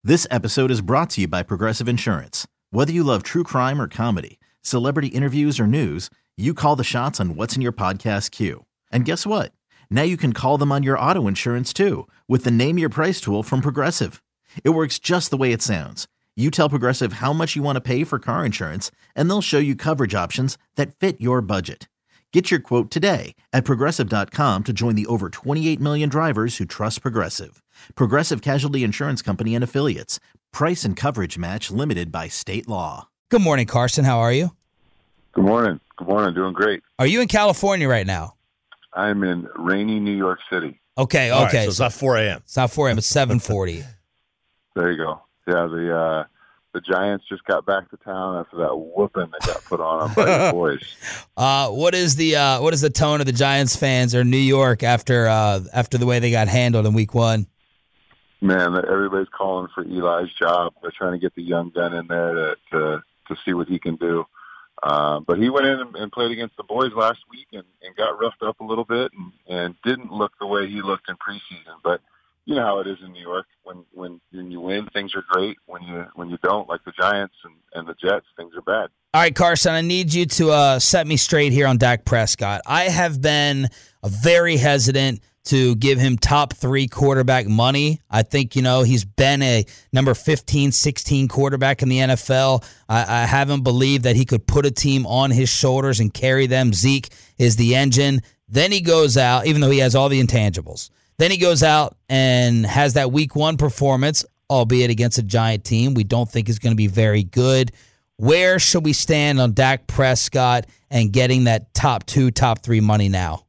This episode is brought to you by Progressive Insurance. Whether you love true crime or comedy, celebrity interviews or news, you call the shots on what's in your podcast queue. And guess what? Now you can call them on your auto insurance too with the Name Your Price tool from Progressive. It works just the way it sounds. You tell Progressive how much you want to pay for car insurance, and they'll show you coverage options that fit your budget. Get your quote today at Progressive.com to join the over 28 million drivers who trust Progressive. Progressive Casualty Insurance Company and Affiliates. Price and coverage match limited by state law. Good morning, Carson. How are you? Good morning. Good morning. Doing great. Are you in California right now? I'm in rainy New York City. Okay. All right, so it's not 4 a.m. It's not 4 a.m. It's 7:40. There you go. Yeah, the Giants just got back to town after that whooping that got put on them by the boys. What is the tone of the Giants fans or New York after the way they got handled in Week 1? Man, everybody's calling for Eli's job. They're trying to get the young gun in there to see what he can do. But he went in and played against the boys last week and got roughed up a little bit and didn't look the way he looked in preseason. But you know how it is in New York. When you win, things are great. When you don't, like the Giants and the Jets, things are bad. All right, Carson, I need you to set me straight here on Dak Prescott. I have been very hesitant to give him top 3 quarterback money. I think, he's been a number 15, 16 quarterback in the NFL. I haven't believed that he could put a team on his shoulders and carry them. Zeke is the engine. Then he goes out, even though he has all the intangibles. Then he goes out and has that Week 1 performance, albeit against a Giant team. We don't think is going to be very good. Where should we stand on Dak Prescott and getting that top 2, top 3 money now?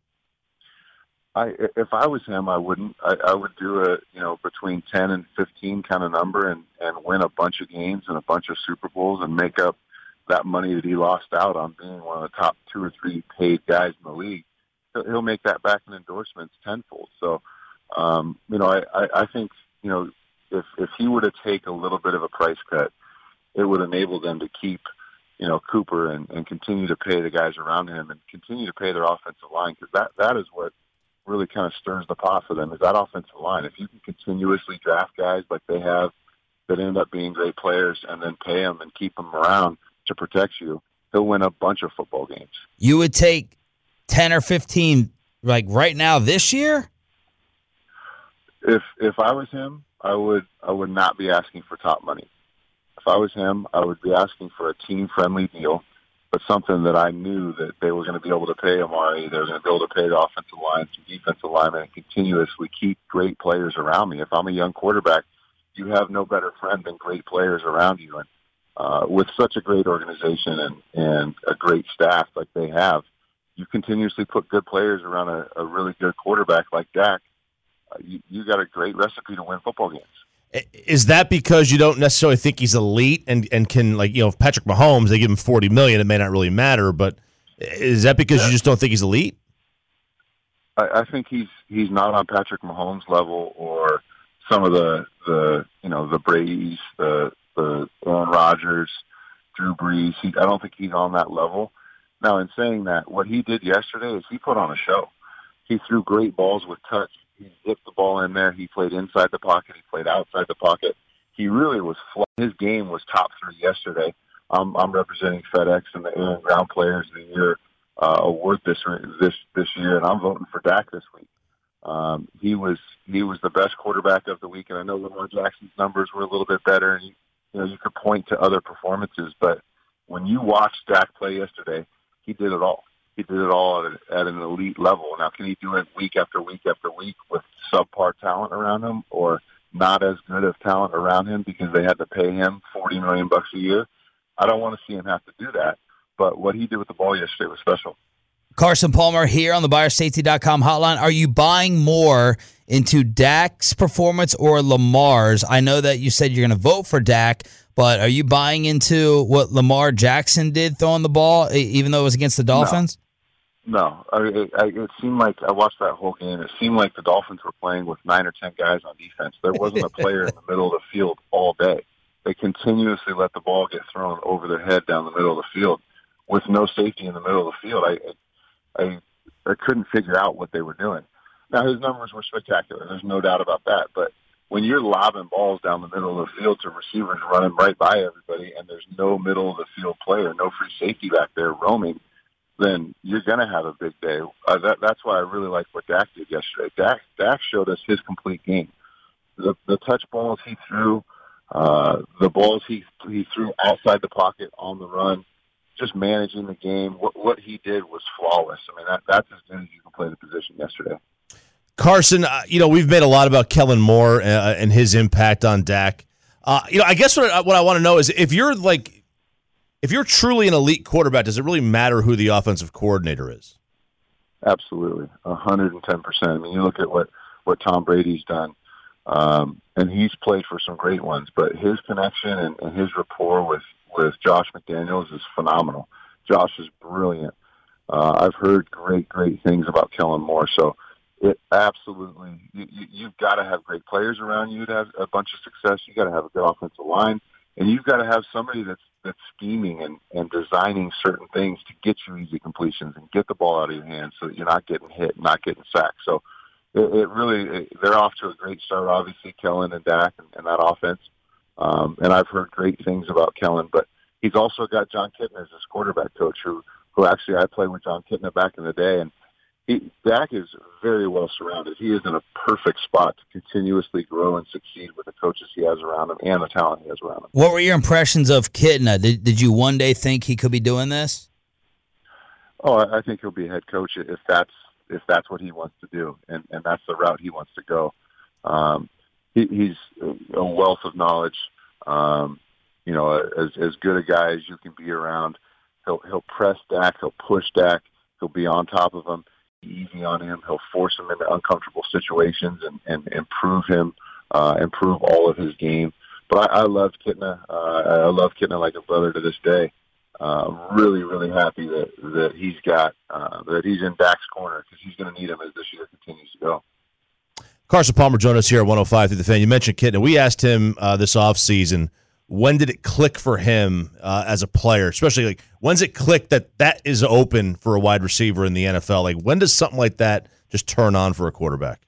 If I was him, I wouldn't. I would do a between 10 and 15 kind of number and win a bunch of games and a bunch of Super Bowls and make up that money that he lost out on being one of the top 2 or 3 paid guys in the league. He'll make that back in endorsements tenfold. So, I think if he were to take a little bit of a price cut, it would enable them to keep Cooper and continue to pay the guys around him and continue to pay their offensive line, because that is what really kind of stirs the pot for them, is that offensive line. If you can continuously draft guys like they have that end up being great players and then pay them and keep them around to protect you, he'll win a bunch of football games. You would take 10 or 15 like right now this year? If I was him, I would not be asking for top money. If I was him, I would be asking for a team-friendly deal, but something that I knew that they were going to be able to pay Amari, they were going to be able to pay the offensive line, some defensive linemen, and continuously keep great players around me. If I'm a young quarterback, you have no better friend than great players around you. And with such a great organization and a great staff like they have, you continuously put good players around a really good quarterback like Dak, you got a great recipe to win football games. Is that because you don't necessarily think he's elite and can, if Patrick Mahomes, they give him $40 million, it may not really matter, but is that because you just don't think he's elite? I think he's not on Patrick Mahomes' level or some of the Brady's, the Aaron Rodgers, Drew Brees. I don't think he's on that level. Now, in saying that, what he did yesterday is he put on a show. He threw great balls with touch. He zipped the ball in there. He played inside the pocket. He played outside the pocket. He really was flat. His game was top 3 yesterday. I'm representing FedEx and the Air and Ground Players of the Year award this year, and I'm voting for Dak this week. He was the best quarterback of the week, and I know Lamar Jackson's numbers were a little bit better, and you could point to other performances, but when you watched Dak play yesterday, he did it all. He did it all at an elite level. Now, can he do it week after week after week with subpar talent around him or not as good of talent around him because they had to pay him $40 million a year? I don't want to see him have to do that. But what he did with the ball yesterday was special. Carson Palmer here on the BuyerSafety.com hotline. Are you buying more into Dak's performance or Lamar's? I know that you said you're going to vote for Dak, but are you buying into what Lamar Jackson did throwing the ball, even though it was against the Dolphins? No. It seemed like I watched that whole game. It seemed like the Dolphins were playing with 9 or 10 guys on defense. There wasn't a player in the middle of the field all day. They continuously let the ball get thrown over their head down the middle of the field with no safety in the middle of the field. I couldn't figure out what they were doing. Now, his numbers were spectacular. There's no doubt about that. But when you're lobbing balls down the middle of the field to receivers running right by everybody and there's no middle of the field player, no free safety back there roaming, then you're going to have a big day. That's why I really like what Dak did yesterday. Dak showed us his complete game. The touch balls he threw, the balls he threw outside the pocket on the run, just managing the game. What he did was flawless. I mean, that's as good as you can play the position yesterday. Carson, we've made a lot about Kellen Moore and his impact on Dak. I guess what I want to know is if you're truly an elite quarterback, does it really matter who the offensive coordinator is? Absolutely, 110%. I mean, you look at what Tom Brady's done, and he's played for some great ones, but his connection and his rapport with Josh McDaniels is phenomenal. Josh is brilliant. I've heard great things about Kellen Moore, so it absolutely, you've got to have great players around you to have a bunch of success. You've got to have a good offensive line, and you've got to have somebody that's scheming and designing certain things to get you easy completions and get the ball out of your hands so that you're not getting hit, not getting sacked. So they're off to a great start, obviously, Kellen and Dak and that offense. And I've heard great things about Kellen, but he's also got John Kitna as his quarterback coach, who actually I played with John Kitna back in the day, and Dak is very well surrounded. He is in a perfect spot to continuously grow and succeed with the coaches he has around him and the talent he has around him. What were your impressions of Kitna? Did you one day think he could be doing this? Oh, I think he'll be a head coach if that's what he wants to do, and that's the route he wants to go. He's a wealth of knowledge. As good a guy as you can be around. He'll press Dak. He'll push Dak. He'll be on top of him. Easy on him. He'll force him into uncomfortable situations and improve him, improve all of his game. But I love Kitna. I love Kitna like a brother to this day. I'm really, really happy that he's got that he's in Dak's corner because he's going to need him as this year continues to go. Carson Palmer joined us here at 105 through the Fan. You mentioned Kitna. We asked him this offseason, when did it click for him as a player, especially when's it click that is open for a wide receiver in the NFL? When does something like that just turn on for a quarterback?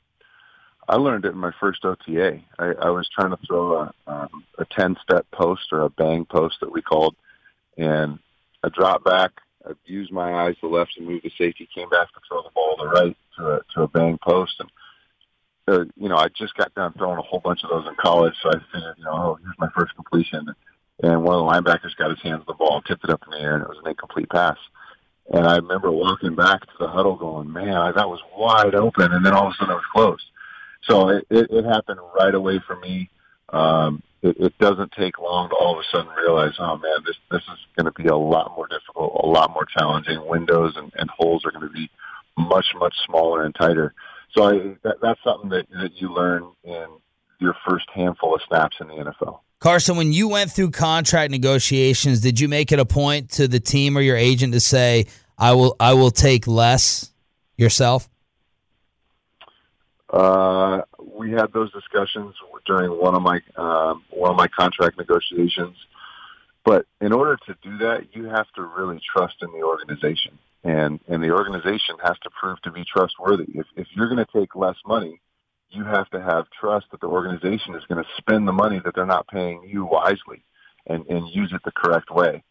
I learned it in my first OTA. I was trying to throw a 10-step post or a bang post that we called, and I dropped back. I used my eyes to the left and moved the safety, came back to throw the ball to the right to a bang post. And I just got done throwing a whole bunch of those in college, so I figured, here's my first completion. And one of the linebackers got his hands on the ball, tipped it up in the air, and it was an incomplete pass. And I remember walking back to the huddle going, man, that was wide open, and then all of a sudden it was close. So it happened right away for me. It doesn't take long to all of a sudden realize, oh, man, this is going to be a lot more difficult, a lot more challenging. Windows and holes are going to be much, much smaller and tighter. So that's something that you learn in your first handful of snaps in the NFL. Carson, when you went through contract negotiations, did you make it a point to the team or your agent to say, I will take less yourself? We had those discussions during one of my contract negotiations. But in order to do that, you have to really trust in the organization. And the organization has to prove to be trustworthy. If you're going to take less money, you have to have trust that the organization is going to spend the money that they're not paying you wisely and use it the correct way.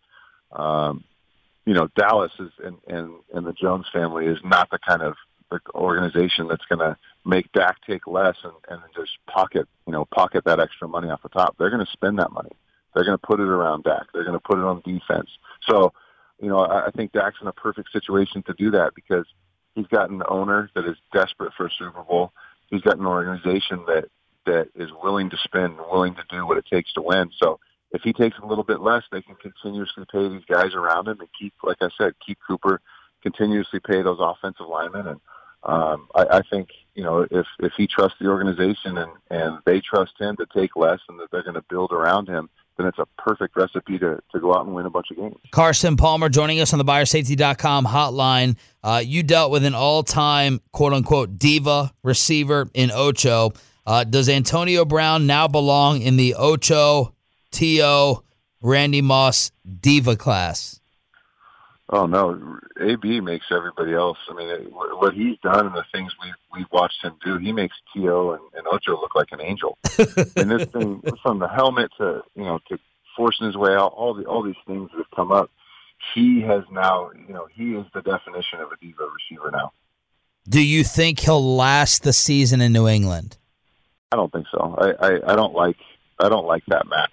Dallas is and the Jones family is not the kind of organization that's going to make Dak take less and just pocket that extra money off the top. They're going to spend that money. They're going to put it around Dak. They're going to put it on defense. So, I think Dak's in a perfect situation to do that because he's got an owner that is desperate for a Super Bowl. He's got an organization that is willing to spend, willing to do what it takes to win. So if he takes a little bit less, they can continuously pay these guys around him and keep Cooper, continuously pay those offensive linemen. And I think, if he trusts the organization and they trust him to take less and that they're going to build around him, then it's a perfect recipe to go out and win a bunch of games. Carson Palmer joining us on the BuyerSafety.com hotline. You dealt with an all-time, quote-unquote, diva receiver in Ocho. Does Antonio Brown now belong in the Ocho, T.O., Randy Moss diva class? Oh no, AB makes everybody else. I mean, what he's done and the things we've watched him do, he makes T.O. and Ocho look like an angel. And this thing, from the helmet to to forcing his way out, all these things that have come up, he has now, he is the definition of a diva receiver now. Do you think he'll last the season in New England? I don't think so. I don't like that match.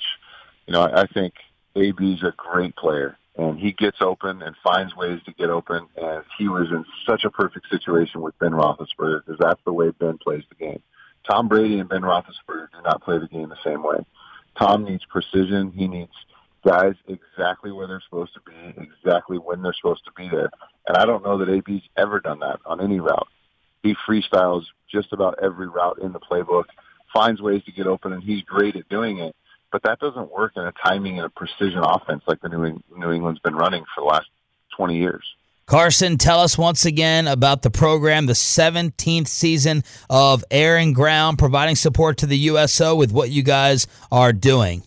I think AB's a great player. And he gets open and finds ways to get open. And he was in such a perfect situation with Ben Roethlisberger because that's the way Ben plays the game. Tom Brady and Ben Roethlisberger do not play the game the same way. Tom needs precision. He needs guys exactly where they're supposed to be, exactly when they're supposed to be there. And I don't know that AB's ever done that on any route. He freestyles just about every route in the playbook, finds ways to get open, and he's great at doing it. But that doesn't work in a timing and a precision offense like the New England's been running for the last 20 years. Carson, tell us once again about the program, the 17th season of Air and Ground, providing support to the USO with what you guys are doing.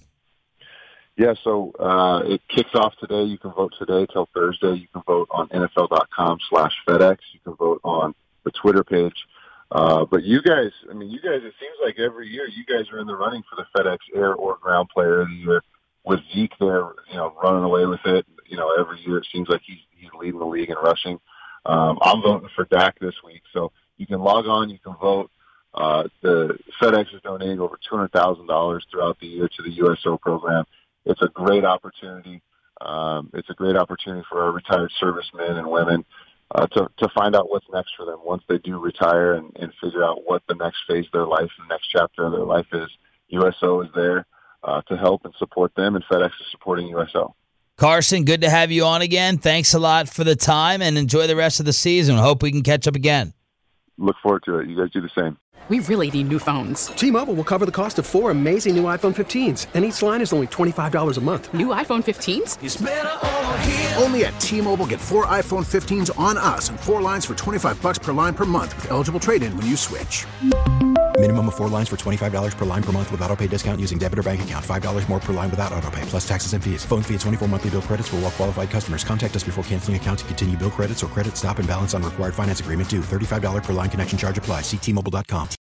Yeah, so it kicks off today. You can vote today till Thursday. You can vote on NFL.com/FedEx. You can vote on the Twitter page. But you guys, it seems like every year you guys are in the running for the FedEx Air or Ground Player of the Year with Zeke there, running away with it. Every year it seems like he's leading the league in rushing. I'm voting for Dak this week. So you can log on, you can vote. The FedEx is donating over $200,000 throughout the year to the USO program. It's a great opportunity. It's a great opportunity for our retired servicemen and women to find out what's next for them once they do retire and figure out what the next phase of their life, the next chapter of their life is. USO is there to help and support them, and FedEx is supporting USO. Carson, good to have you on again. Thanks a lot for the time, and enjoy the rest of the season. Hope we can catch up again. Look forward to it. You guys do the same. We really need new phones. T-Mobile will cover the cost of 4 amazing new iPhone 15s, and each line is only $25 a month. New iPhone 15s? It's better over here. Only at T-Mobile, get 4 iPhone 15s on us and 4 lines for $25 per line per month with eligible trade-in when you switch. Minimum of 4 lines for $25 per line per month with autopay discount using debit or bank account. $5 more per line without autopay, plus taxes and fees. Phone fee at 24 monthly bill credits for well-qualified customers. Contact us before canceling account to continue bill credits or credit stop and balance on required finance agreement due. $35 per line connection charge applies. See T-Mobile.com.